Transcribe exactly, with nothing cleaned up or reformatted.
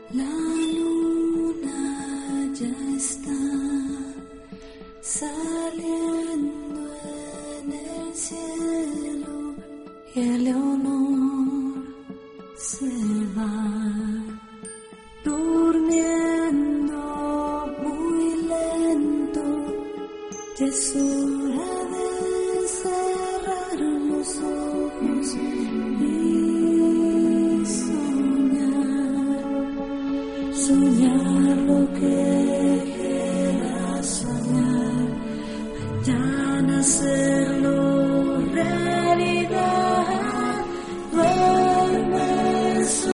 La luna ya está saliendo en el cielo y Eleonor se va durmiendo muy lento. Ya es hora de cerrar los ojos y soñar, soñar lo